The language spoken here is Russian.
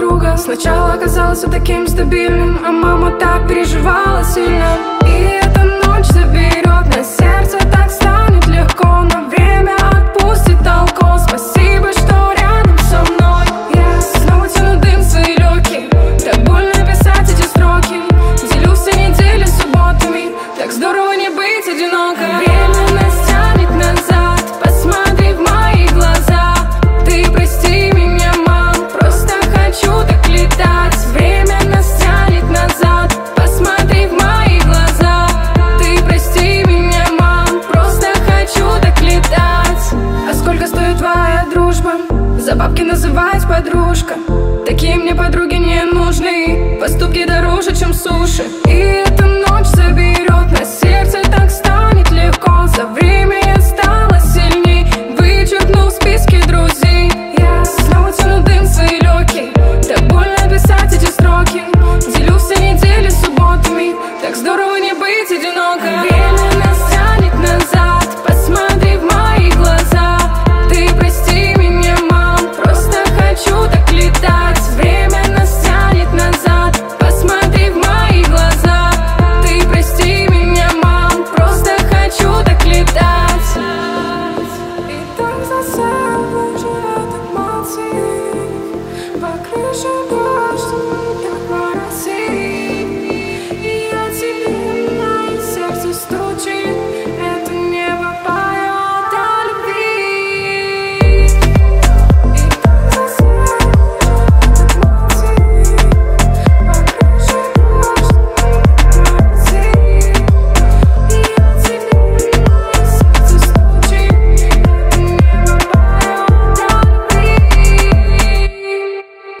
друга. Сначала казалось все таким стабильным, а мама так переживала сильно. И эта ночь заберет, на сердце так станет легко, на время отпустит толко. Спасибо, что рядом со мной. Я снова тяну дым в свои легкие. Так больно писать эти строки. Делю все недели субботами. Так здорово не быть одинокой. Время нас тянет назад. Посмотри в мои глаза. Ты прости меня, мам, просто хочу так летать. Время нас тянет назад. Посмотри в мои глаза. Ты прости меня, мам, просто хочу так летать. А сколько стоит твоя дружба? За бабки называть подружка. Такие мне подруги не нужны. Поступки дороже, чем суши. И эта ночь заберет, на сердце так станет легко. За время я стала сильней, вычеркнул в списке друзей. Я снова тяну дым в свои легкие. Так больно писать эти строки. Делю все недели субботами. Так здорово не быть одинокой. Время нас тянет назад. Посмотри в мои глаза. Ты прости меня, мам, просто хочу так летать. Время нас тянет назад. Посмотри в мои глаза. Ты прости меня, мам, просто хочу так летать. И так засел, живет эмоции по крыше дома.